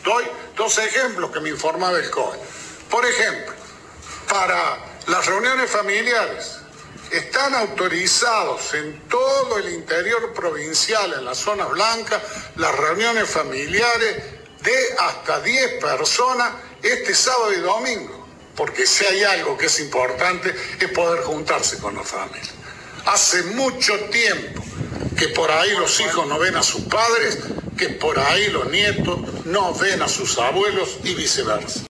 Doy dos ejemplos que me informaba el COE. Por ejemplo, para las reuniones familiares, están autorizados en todo el interior provincial, en las zonas blancas, las reuniones familiares de hasta 10 personas este sábado y domingo. Porque si hay algo que es importante es poder juntarse con la familia. Hace mucho tiempo que por ahí los hijos no ven a sus padres, que por ahí los nietos no ven a sus abuelos y viceversa.